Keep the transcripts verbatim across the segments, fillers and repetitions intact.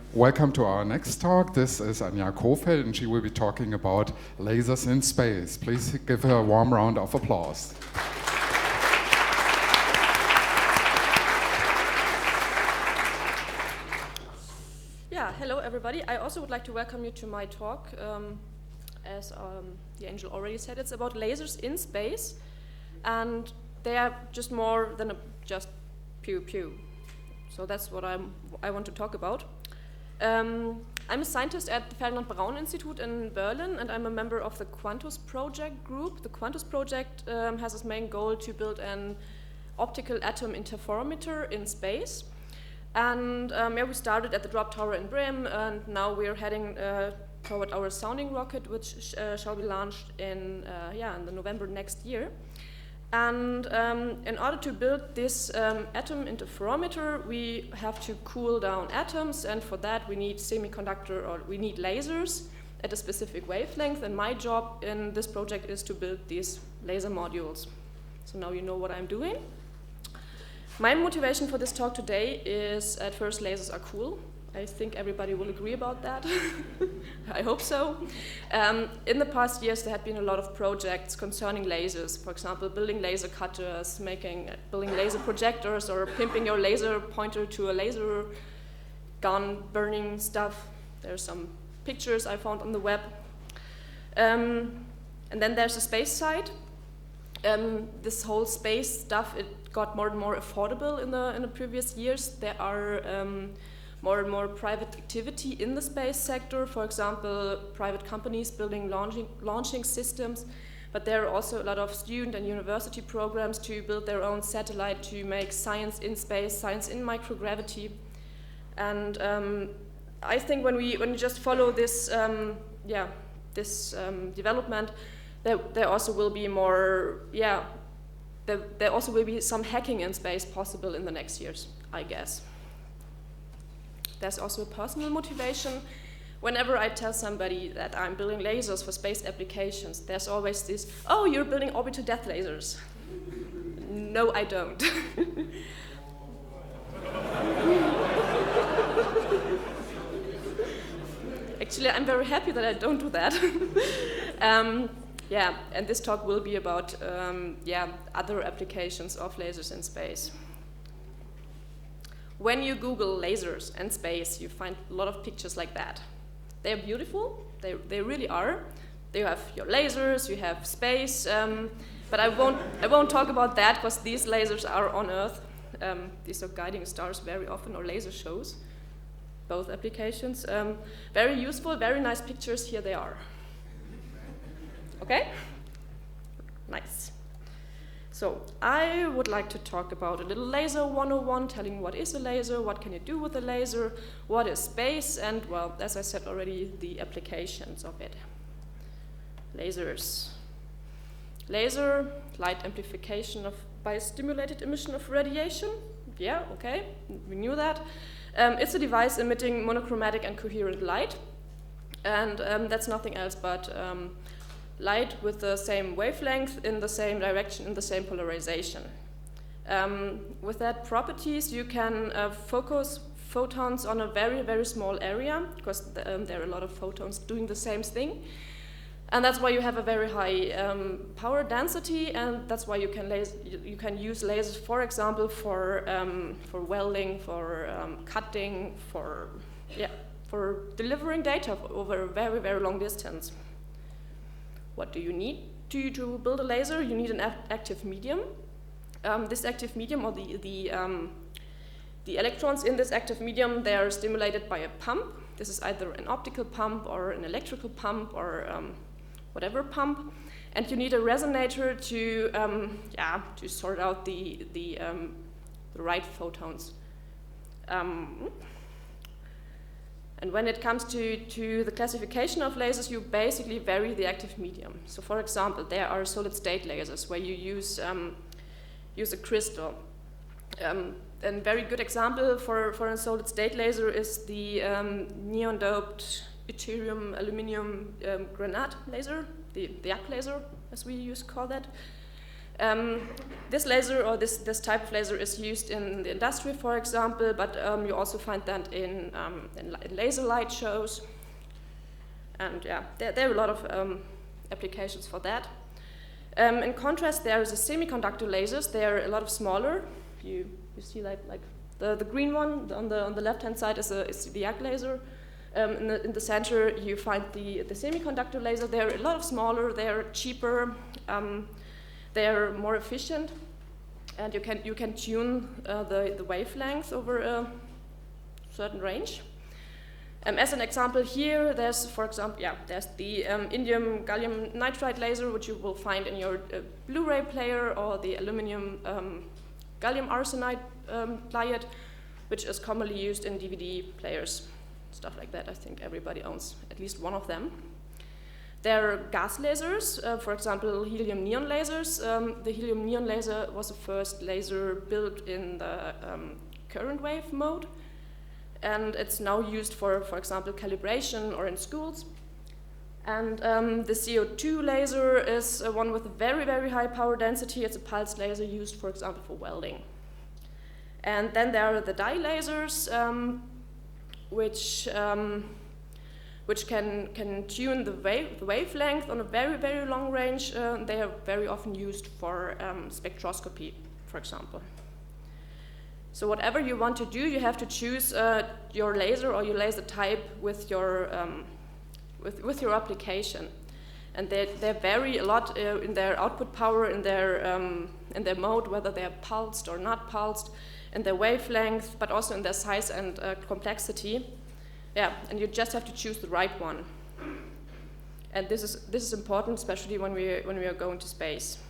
Welcome to our next talk. This is Anja Kofeld, and she will be talking about lasers in space. Please give her a warm round of applause. Yeah, hello everybody. I also would like to welcome you to my talk. Um, as um, the angel already said, it's about lasers in space, and they are just more than a, just pew pew. So that's what I'm, I want to talk about. Um, I'm a scientist at the Ferdinand Braun Institute in Berlin, and I'm a member of the Quantus project group. The Quantus project um, has its main goal to build an optical atom interferometer in space. And um, yeah, we started at the Drop Tower in Bremen, and now we're heading uh, toward our sounding rocket, which sh uh, shall be launched in uh, yeah in the November next year. And um, in order to build this um, atom interferometer, we have to cool down atoms, and for that we need semiconductor, or we need lasers at a specific wavelength, and my job in this project is to build these laser modules. So now you know what I'm doing. My motivation for this talk today is, at first, lasers are cool. I think everybody will agree about that. I hope so. Um, in the past years, there have been a lot of projects concerning lasers. For example, building laser cutters, making, building laser projectors, or pimping your laser pointer to a laser gun, burning stuff. There's some pictures I found on the web. Um, and then there's the space side. Um, this whole space stuff, it got more and more affordable in the in the previous years. There are um, more and more private activity in the space sector. For example, private companies building launching, launching systems, but there are also a lot of student and university programs to build their own satellite to make science in space, science in microgravity. And um, I think when we when we just follow this, um, yeah, this um, development, there, there also will be more, yeah, there, there also will be some hacking in space possible in the next years, I guess. There's also a personal motivation. Whenever I tell somebody that I'm building lasers for space applications, there's always this, oh, you're building orbital death lasers. No, I don't. Actually, I'm very happy that I don't do that. um, yeah, and this talk will be about um, yeah, other applications of lasers in space. When you Google lasers and space, you find a lot of pictures like that. They're beautiful, they, they really are. You have your lasers, you have space, um, but I won't, I won't talk about that because these lasers are on Earth. Um, these are guiding stars very often, or laser shows, both applications. Um, very useful, very nice pictures, here they are. Okay? Nice. So I would like to talk about a little laser one oh one, telling what is a laser, what can you do with a laser, what is space, and, well, as I said already, the applications of it. Lasers. Laser, light amplification of by stimulated emission of radiation. Yeah, okay, we knew that. Um, it's a device emitting monochromatic and coherent light, and um, that's nothing else but um, light with the same wavelength in the same direction, in the same polarization. Um, with that properties, you can uh, focus photons on a very, very small area, because th um, there are a lot of photons doing the same thing. And that's why you have a very high um, power density, and that's why you can, las you, you can use lasers, for example, for, um, for welding, for um, cutting, for, yeah, for delivering data over a very, very long distance. What do you need to, to build a laser? You need an active medium. Um, this active medium, or the, the, um, the electrons in this active medium, they are stimulated by a pump. This is either an optical pump or an electrical pump or um, whatever pump. And you need a resonator to, um, yeah, to sort out the, the, um, the right photons. Um, And when it comes to, to the classification of lasers, you basically vary the active medium. So for example, there are solid-state lasers where you use, um, use a crystal. Um, a very good example for, for a solid-state laser is the um, neon-doped yttrium aluminum um, granate laser, the, the A C laser, as we used to call that. Um, this laser or this, this type of laser is used in the industry, for example, but um, you also find that in, um, in, in laser light shows. And yeah, there, there are a lot of um, applications for that. Um, in contrast, there is a semiconductor lasers. They are a lot of smaller. You, you see like, like the, the green one on the, on the left-hand side is, a, is the Y A G laser. Um, in, the, in the center, you find the, the semiconductor laser. They're a lot of smaller, they're cheaper, um, they're more efficient, and you can, you can tune uh, the, the wavelength over a certain range. Um, as an example here, there's, for example, yeah, there's the um, indium gallium nitride laser, which you will find in your uh, Blu-ray player, or the aluminum um, gallium arsenide um, diode, which is commonly used in D V D players. Stuff like that. I think everybody owns at least one of them. There are gas lasers, uh, for example, helium neon lasers. Um, the helium neon laser was the first laser built in the um, current wave mode, and it's now used for, for example, calibration or in schools. And um, the C O two laser is uh, one with a very, very high power density. It's a pulse laser used, for example, for welding. And then there are the dye lasers, um, which um, which can can tune the wave the wavelength on a very very long range. Uh, they are very often used for um, spectroscopy, for example. So whatever you want to do, you have to choose uh, your laser or your laser type with your um, with with your application, and they they vary a lot uh, in their output power, in their um, in their mode, whether they are pulsed or not pulsed, in their wavelength, but also in their size and uh, complexity. Yeah, and you just have to choose the right one. And this is this is important, especially when we when we are going to space.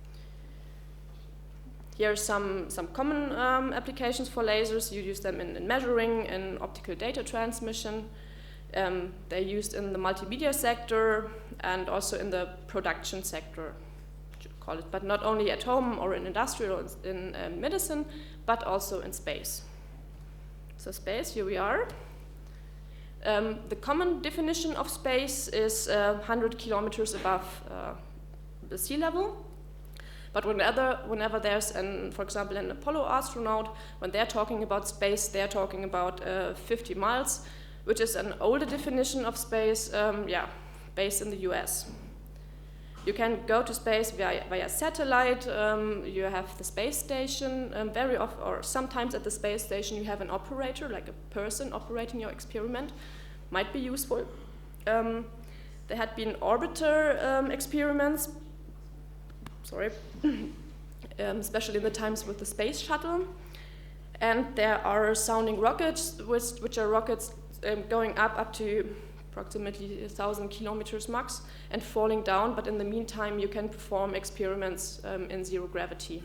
Here are some some common um, applications for lasers. You use them in, in measuring, in optical data transmission. Um, they're used in the multimedia sector and also in the production sector, call it, but not only at home or in industrial or in uh, medicine, but also in space. So space, here we are. Um, the common definition of space is uh, one hundred kilometers above uh, the sea level. But whenever, whenever there's, an, for example, an Apollo astronaut, when they're talking about space, they're talking about uh, fifty miles, which is an older definition of space, um, yeah, based in the U S. You can go to space via, via satellite. Um, you have the space station. Um, very often, or sometimes at the space station, you have an operator, like a person operating your experiment. Might be useful. Um, there had been orbiter um, experiments. Sorry, um, especially in the times with the space shuttle. And there are sounding rockets, which, which are rockets um, going up up to approximately one thousand kilometers max and falling down, but in the meantime you can perform experiments um, in zero gravity.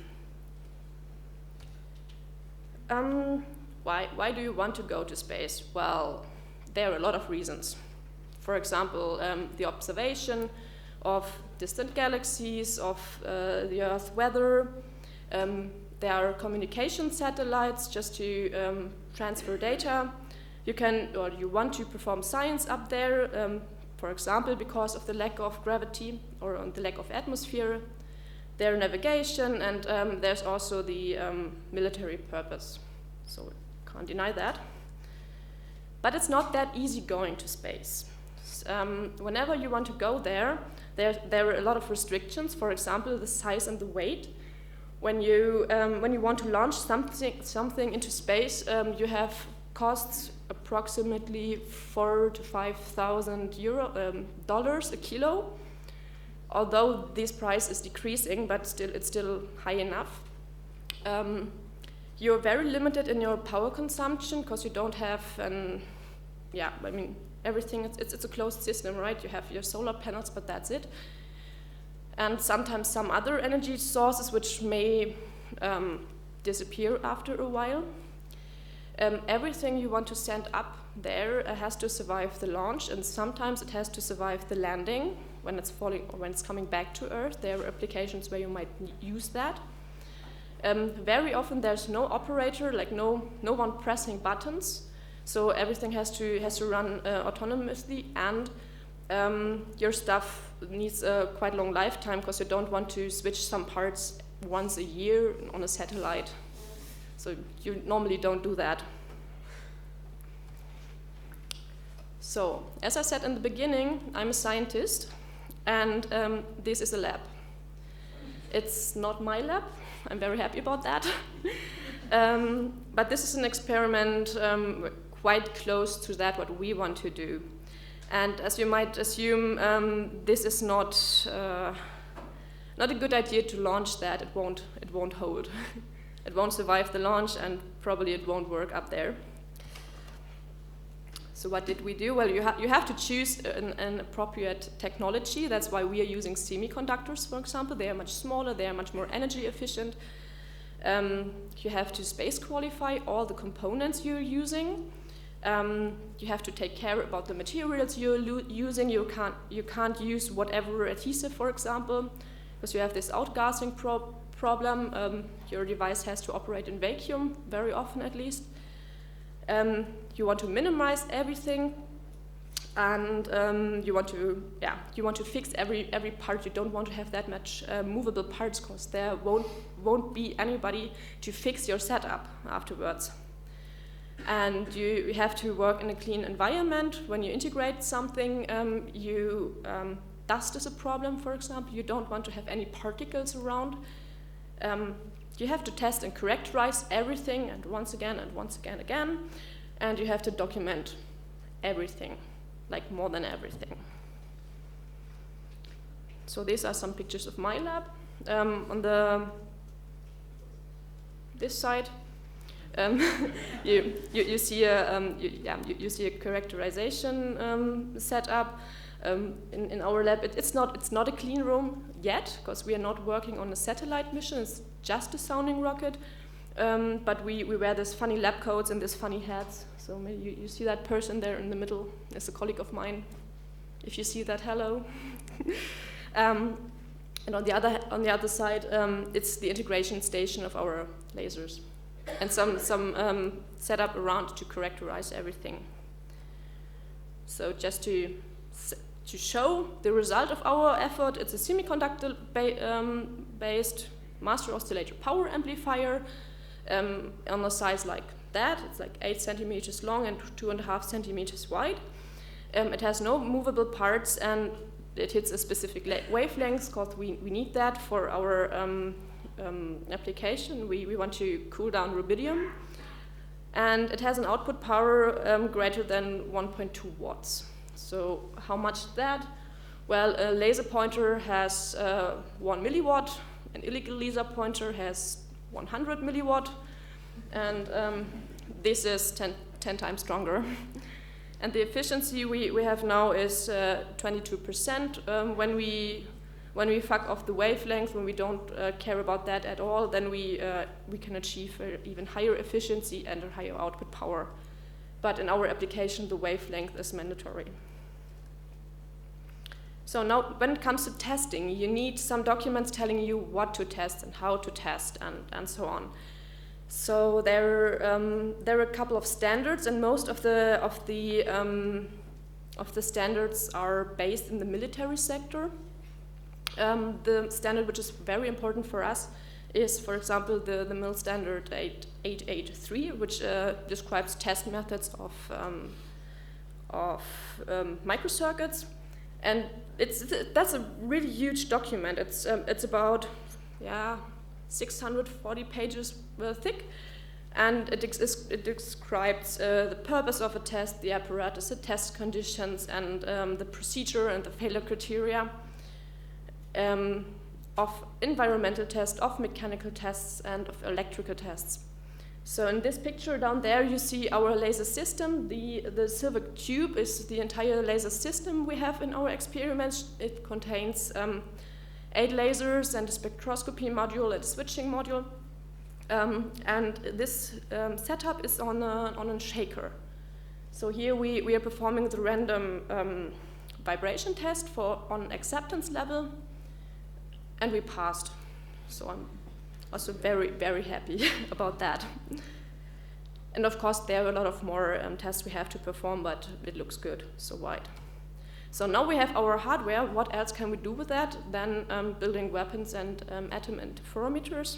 Um, why, why do you want to go to space? Well, there are a lot of reasons. For example, um, the observation of distant galaxies, of uh, the Earth's weather. Um, there are communication satellites just to um, transfer data. You can, or you want to perform science up there, um, for example, because of the lack of gravity or um, the lack of atmosphere. There navigation, and um, there's also the um, military purpose. So can't deny that. But it's not that easy going to space. Um, whenever you want to go there, there, there are a lot of restrictions. For example, the size and the weight. When you um, when you want to launch something something into space, um, you have costs approximately four to five thousand euro um, dollars a kilo. Although this price is decreasing, but still it's still high enough. Um, you're very limited in your power consumption because you don't have an, yeah, I mean everything. It's, it's it's a closed system, right? You have your solar panels, but that's it. And sometimes some other energy sources which may um, disappear after a while. Um, everything you want to send up there uh, has to survive the launch, and sometimes it has to survive the landing when it's falling or when it's coming back to Earth. There are applications where you might use that. Um, very often there's no operator, like no no one pressing buttons, so everything has to has to run uh, autonomously, and um, your stuff needs a quite long lifetime because you don't want to switch some parts once a year on a satellite. So you normally don't do that. So, as I said in the beginning, I'm a scientist, and um, this is a lab. It's not my lab. I'm very happy about that. um, but this is an experiment um, quite close to that what we want to do. And as you might assume, um, this is not uh, not a good idea to launch that. It won't. It won't hold. It won't survive the launch, and probably it won't work up there. So what did we do? Well, you, ha you have to choose an, an appropriate technology. That's why we are using semiconductors, for example. They are much smaller, they are much more energy efficient. Um, you have to space qualify all the components you're using. Um, you have to take care about the materials you're using. You can't, you can't use whatever adhesive, for example, because you have this outgassing pro problem. Um, your device has to operate in vacuum, very often at least. Um, you want to minimize everything, and um, you want to, yeah, you want to fix every every part. You don't want to have that much uh, movable parts, because there won't won't be anybody to fix your setup afterwards. And you, you have to work in a clean environment. When you integrate something, um, you um, dust is a problem, for example. You don't want to have any particles around. Um, You have to test and characterize everything, and once again and once again again, and you have to document everything, like more than everything. So these are some pictures of my lab. Um, on the this side, um, you, you you see a um, you, yeah you, you see a characterization um, setup. Um, in, in our lab, it, it's not it's not a clean room yet, because we are not working on a satellite mission. It's just a sounding rocket, um, but we, we wear these funny lab coats and these funny hats. So maybe you, you see that person there in the middle is a colleague of mine. If you see that, hello. um, and on the other on the other side, um, it's the integration station of our lasers, and some some um, setup around to characterize everything. So just to to show the result of our effort, it's a semiconductor ba um, based master oscillator power amplifier um, on a size like that. It's like eight centimeters long and two and a half centimeters wide. Um, it has no movable parts, and it hits a specific wavelength, because we, we need that for our um, um, application. We, we want to cool down rubidium. And it has an output power um, greater than one point two watts. So how much is that? Well, a laser pointer has uh, one milliwatt. An illegal laser pointer has one hundred milliwatt, and um, this is ten, ten times stronger. And the efficiency we, we have now is uh, twenty-two percent. Um, when we when we fuck off the wavelength, when we don't uh, care about that at all, then we uh, we can achieve an even higher efficiency and a higher output power. But in our application, the wavelength is mandatory. So now, when it comes to testing, you need some documents telling you what to test and how to test, and, and so on. So there, um, there are a couple of standards, and most of the of the um, of the standards are based in the military sector. Um, the standard which is very important for us is, for example, the the MIL standard eight eight eight three, which uh, describes test methods of um, of um, microcircuits. And it's, that's a really huge document. It's, um, it's about yeah, six hundred forty pages uh, thick, and it, ex it describes uh, the purpose of a test, the apparatus, the test conditions, and um, the procedure and the failure criteria um, of environmental tests, of mechanical tests, and of electrical tests. So in this picture down there, you see our laser system. The, the silver tube is the entire laser system we have in our experiments. It contains um, eight lasers and a spectroscopy module and a switching module. Um, and this um, setup is on a, on a shaker. So here we, we are performing the random um, vibration test for on acceptance level, and we passed. So I'm also very, very happy about that. And of course, there are a lot of more um, tests we have to perform, but it looks good, so wide. So now we have our hardware. What else can we do with that than um, building weapons and um, atom interferometers?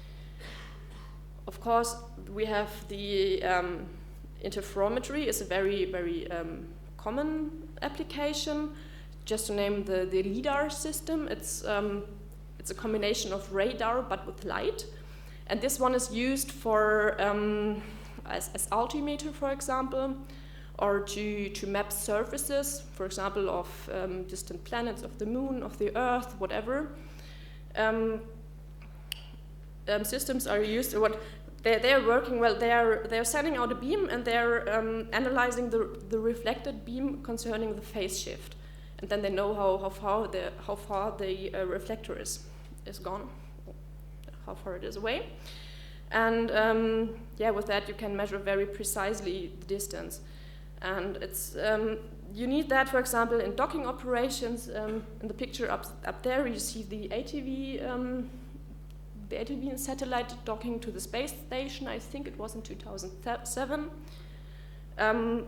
Of course, we have the um, interferometry is a very, very um, common application. Just to name the, the LIDAR system, it's, um, it's a combination of radar but with light. And this one is used for um, as, as altimeter, for example, or to, to map surfaces, for example, of um, distant planets, of the moon, of the Earth, whatever. Um, um, systems are used, what they're, they're working well, they're, they're sending out a beam and they're um, analyzing the, the reflected beam concerning the phase shift. And then they know how, how far the, how far the uh, reflector is, is gone, how far it is away. And um, yeah, with that you can measure very precisely the distance. And it's, um, you need that, for example, in docking operations. Um, in the picture up, up there, you see the A T V, um, the A T V satellite docking to the space station. I think it was in two thousand seven. Um,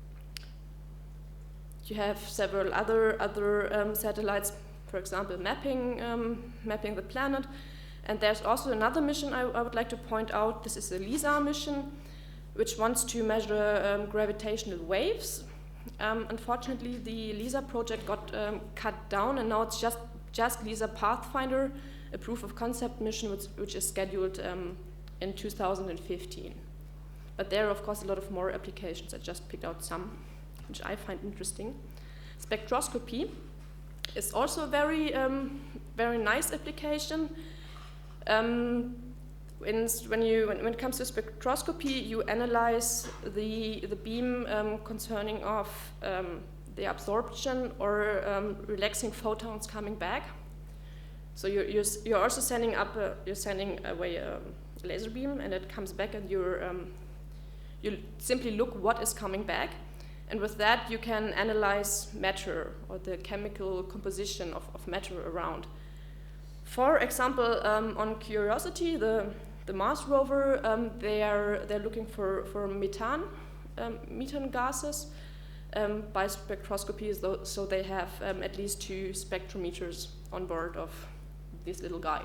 you have several other other um, satellites, for example, mapping um, mapping the planet. And there's also another mission I, I would like to point out. This is a LISA mission, which wants to measure um, gravitational waves. Um, unfortunately, the LISA project got um, cut down, and now it's just, just LISA Pathfinder, a proof of concept mission which, which is scheduled um, in two thousand fifteen. But there are, of course, a lot of more applications. I just picked out some, which I find interesting. Spectroscopy is also a very, um, very nice application. Um, When, when, you, when, when it comes to spectroscopy, you analyze the, the beam um, concerning of um, the absorption or um, relaxing photons coming back. So you're, you're, you're also sending up, a, you're sending away a laser beam, and it comes back, and you're, um, you simply look what is coming back. And with that, you can analyze matter or the chemical composition of, of matter around. For example, um, on Curiosity, the The Mars rover, um, they are they're looking for for methane, um, methane gases um, by spectroscopy, so, so they have um, at least two spectrometers on board of this little guy.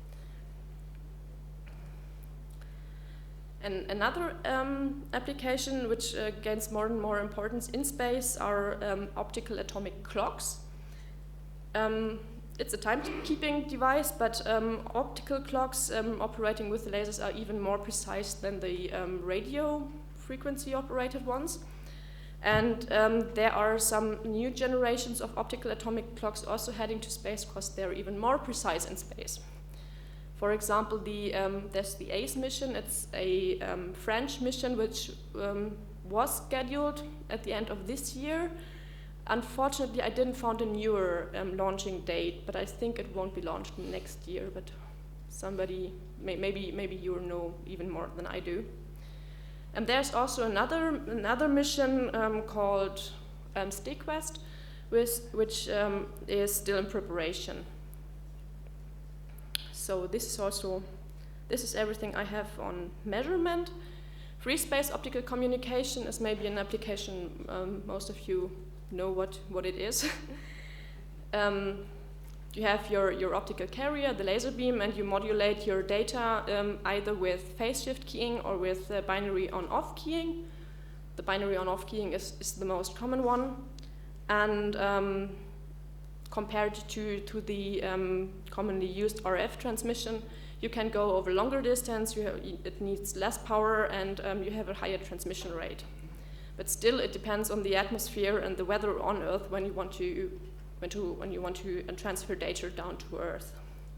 And another um, application which uh, gains more and more importance in space are um, optical atomic clocks. Um, It's a timekeeping device, but um, optical clocks um, operating with lasers are even more precise than the um, radio frequency operated ones. And um, there are some new generations of optical atomic clocks also heading to space because they're even more precise in space. For example, the, um, there's the ACE mission. It's a um, French mission which um, was scheduled at the end of this year. Unfortunately, I didn't find a newer um, launching date, but I think it won't be launched next year. But somebody, may, maybe, maybe you know even more than I do. And there's also another another mission um, called um, STEAQuest, which, which um, is still in preparation. So this is also this is everything I have on measurement. Free space optical communication is maybe an application um, most of you know what, what it is. um, you have your, your optical carrier, the laser beam, and you modulate your data um, either with phase shift keying or with uh, binary on-off keying. The binary on-off keying is, is the most common one. And um, compared to, to the um, commonly used R F transmission, you can go over longer distance, you have, it needs less power, and um, you have a higher transmission rate. But still, it depends on the atmosphere and the weather on Earth when you want to, when to, when you want to transfer data down to Earth.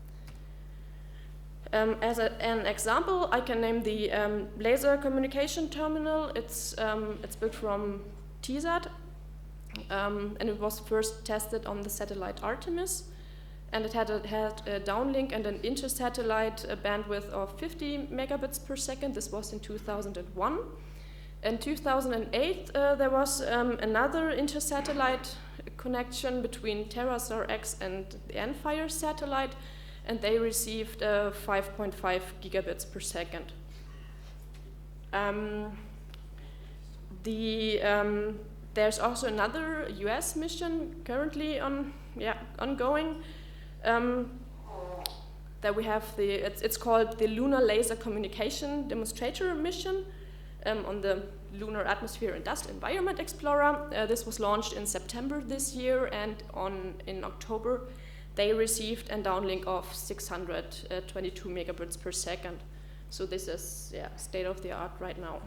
Um, as a, an example, I can name the um, laser communication terminal. It's um, it's built from T S A T, um, and it was first tested on the satellite Artemis. And it had a, had a downlink and an intersatellite uh, bandwidth of fifty megabits per second. This was in two thousand one. In two thousand eight, uh, there was um, another intersatellite connection between TerraStar X and the Enfire satellite, and they received uh, five point five gigabits per second. Um, the, um, there's also another U S mission currently on, yeah, ongoing. Um, that we have the, it's, it's called the Lunar Laser Communication Demonstrator Mission um, on the Lunar Atmosphere and Dust Environment Explorer. Uh, this was launched in September this year, and on in October they received a downlink of six hundred twenty-two megabits per second. So this is, yeah, state of the art right now.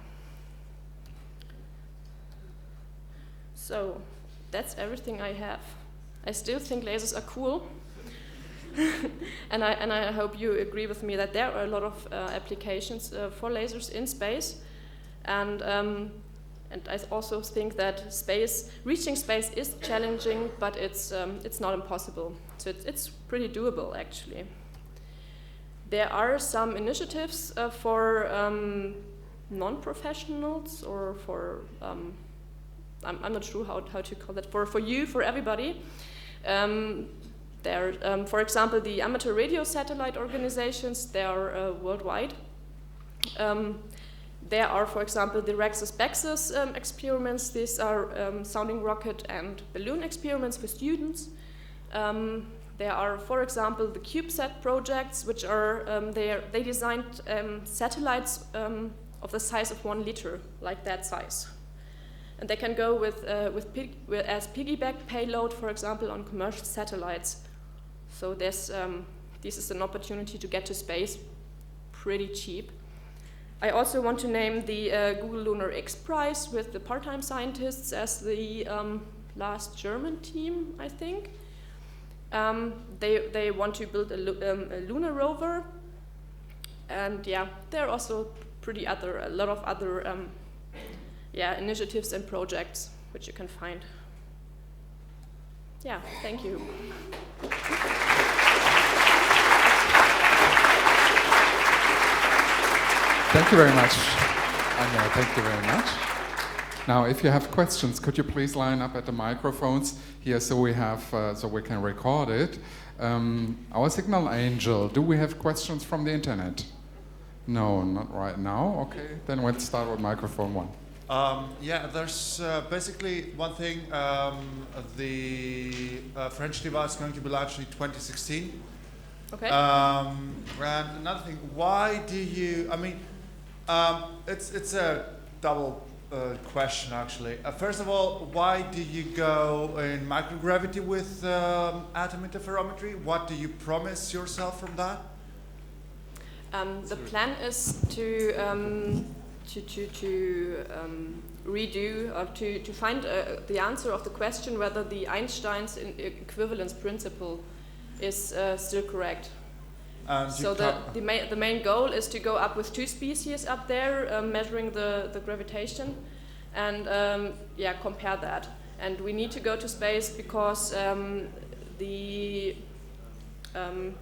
So that's everything I have. I still think lasers are cool. and, I, and I hope you agree with me that there are a lot of uh, applications uh, for lasers in space. And, um, and I also think that space, reaching space is challenging, but it's, um, it's not impossible. So it's, it's pretty doable, actually. There are some initiatives uh, for um, non-professionals, or for, um, I'm, I'm not sure how, how to call that, for, for you, for everybody. Um, there, um, for example, the amateur radio satellite organizations, they are uh, worldwide. Um, there are, for example, the Rexus-Bexus um, experiments. These are um, sounding rocket and balloon experiments for students. Um, There are, for example, the CubeSat projects, which are, um, they, are they designed um, satellites um, of the size of one liter, like that size. And they can go with, uh, with, pig, with as piggyback payload, for example, on commercial satellites. So there's, um, this is an opportunity to get to space pretty cheap. I also want to name the uh, Google Lunar X Prize with the part-time scientists as the um, last German team, I think. Um, they, they want to build a, um, a lunar rover, and yeah, there are also pretty other, a lot of other um, yeah, initiatives and projects which you can find. Yeah, thank you. Thank you very much, Anja, thank you very much. Now, if you have questions, could you please line up at the microphones here so we have, uh, so we can record it. Um, our Signal Angel, do we have questions from the internet? No, not right now. Okay, then let's start with microphone one. Um, yeah, there's uh, basically one thing. Um, the uh, French device is going to be launched in twenty sixteen. Okay. Um, and another thing, why do you? I mean, um, it's it's a double. Uh, question actually. Uh, first of all, why do you go in microgravity with um, atom interferometry? What do you promise yourself from that? Um, the plan is to um, to to, to um, redo or to to find uh, the answer of the question whether the Einstein's equivalence principle is uh, still correct. And so the the main the main goal is to go up with two species up there, um, measuring the the gravitation, and um, yeah, compare that. And we need to go to space because um, the um,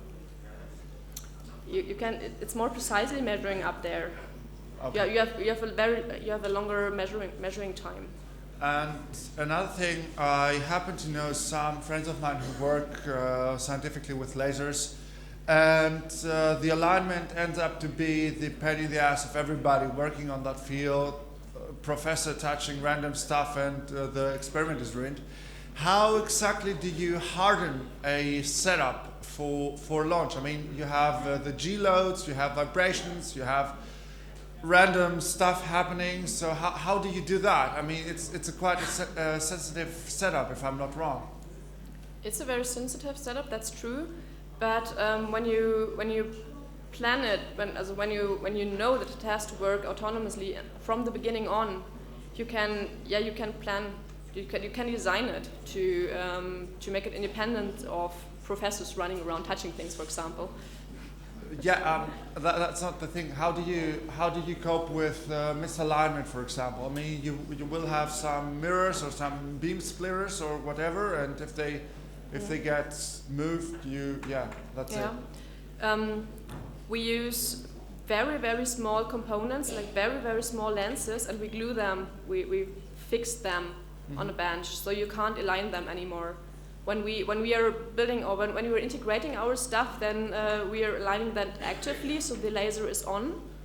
you you can it, it's more precisely measuring up there. Okay. Yeah, you have you have a very you have a longer measuring measuring time. And another thing, I happen to know some friends of mine who work uh, scientifically with lasers. And uh, the alignment ends up to be the pain in the ass of everybody working on that field, uh, professor touching random stuff, and uh, the experiment is ruined. How exactly do you harden a setup for, for launch? I mean, you have uh, the G-loads, you have vibrations, you have random stuff happening, so how, how do you do that? I mean, it's, it's a quite a se uh, sensitive setup, if I'm not wrong. It's a very sensitive setup, that's true. But um, when you when you plan it, when also when you when you know that it has to work autonomously from the beginning on, you can yeah you can plan you can you can design it to um, to make it independent of professors running around touching things, for example. Yeah, um, that, that's not the thing. How do you how do you cope with uh, misalignment, for example? I mean, you you will have some mirrors or some beam splitters or whatever, and if they If yeah. they get moved, you, yeah, that's yeah. it. Um, we use very, very small components, like very, very small lenses, and we glue them, we, we fix them mm-hmm. on a bench, so you can't align them anymore. When we, when we are building, or when, when we are integrating our stuff, then uh, we are aligning that actively, so the laser is on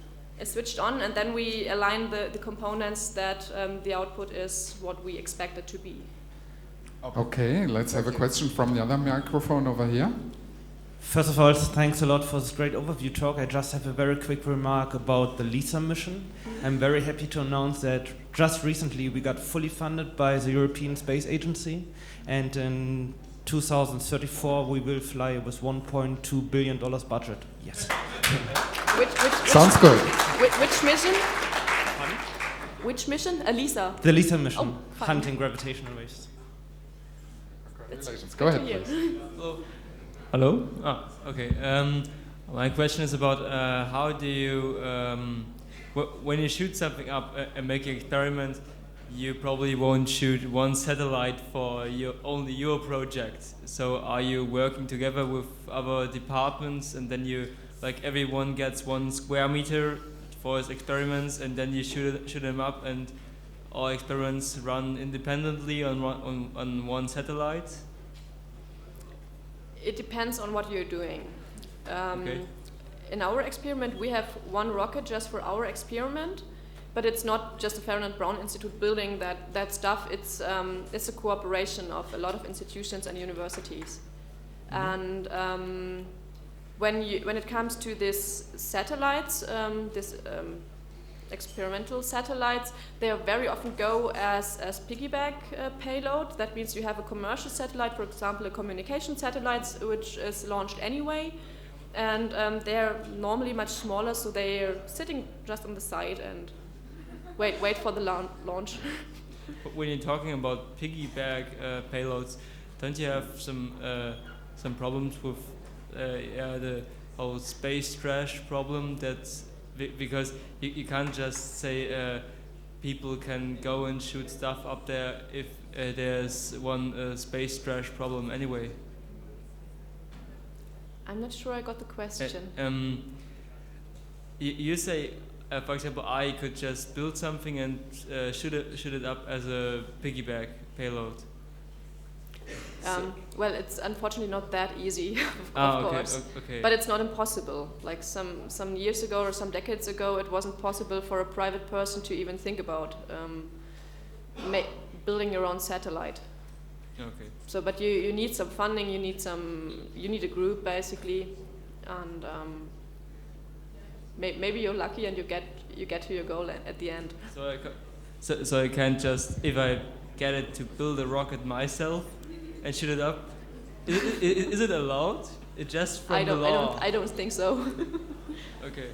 is switched on, and then we align the, the components that um, the output is what we expect it to be. Okay, let's have a question from the other microphone over here. First of all, thanks a lot for this great overview talk. I just have a very quick remark about the LISA mission. I'm very happy to announce that just recently we got fully funded by the European Space Agency, and in two thousand thirty-four we will fly with one point two billion dollars budget. Yes. Which, which, which, Sounds good. Which, which mission? Pardon? Which mission? Elisa. The LISA mission, Oh, fine. hunting gravitational waves. Congratulations. Go ahead, Good to please. Hello. Hello? Ah, okay. Um, my question is about uh, how do you, um, wh when you shoot something up uh, and make an experiment, you probably won't shoot one satellite for your, only your project. So are you working together with other departments, and then you, like, everyone gets one square meter for his experiments, and then you shoot, it, shoot them up, and all experiments run independently on one, on, on one satellite? It depends on what you're doing. Um, Okay. In our experiment, we have one rocket just for our experiment, but it's not just the Ferdinand Braun Institute building that, that stuff. It's, um, it's a cooperation of a lot of institutions and universities. Mm-hmm. And um, when, you, when it comes to these satellites, um, this um, experimental satellites, they very often go as, as piggyback uh, payload. That means you have a commercial satellite, for example, a communication satellite, which is launched anyway, and um, they're normally much smaller, so they're sitting just on the side and wait, wait for the la launch. When you're talking about piggyback uh, payloads, don't you have some uh, some problems with uh, yeah, the whole space trash problem? That's because you, you can't just say uh, people can go and shoot stuff up there if uh, there's one uh, space trash problem anyway. I'm not sure I got the question. Uh, um, you, you say, uh, for example, I could just build something and uh, shoot it shoot it up as a piggyback payload. Um, well, it's unfortunately not that easy, of, Ah, of okay, course. o- okay. But it's not impossible. Like some, some years ago or some decades ago, it wasn't possible for a private person to even think about um, ma building your own satellite. Okay. So, but you, you need some funding, you need some, you need a group basically, and um, may maybe you're lucky and you get you get to your goal at, at the end. So I, ca so, so I can't just, if I get it to build a rocket myself and shoot it up, is it, is, is it allowed? It just from I don't, the I law? don't, I don't think so. Okay.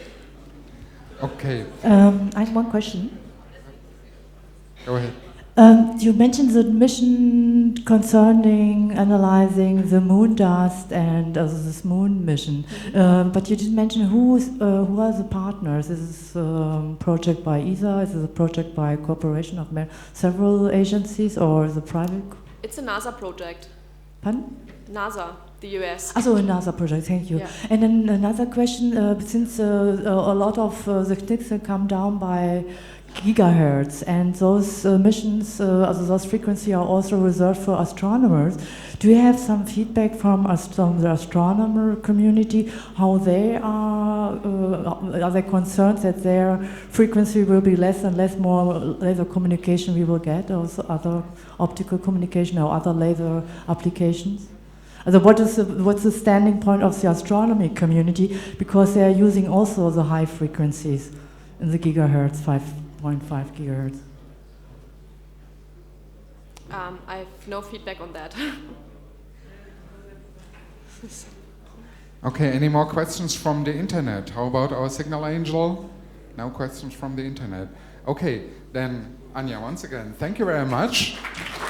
Okay, Um, I have one question. go ahead. Um, you mentioned the mission concerning analyzing the moon dust and uh, this moon mission, um, but you didn't mention who's, uh, who are the partners. Is this a um, project by E S A? Is this a project by cooperation of several agencies, or is it private? It's a NASA project. Pardon? NASA, the U S. Also a NASA project, thank you. Yeah. And then another question, uh, since uh, a lot of uh, the things come down by gigahertz, and those uh, missions, uh, also those frequencies are also reserved for astronomers. Do you have some feedback from, ast from the astronomer community, how they are, uh, are they concerned that their frequency will be less and less, more laser communication we will get, also other optical communication or other laser applications? Also what is the, what's the standing point of the astronomy community, because they are using also the high frequencies in the gigahertz, five point five gigahertz. Um, I have no feedback on that. Okay, any more questions from the internet? How about our signal angel? No questions from the internet. Okay, then Anja, once again, thank you very much.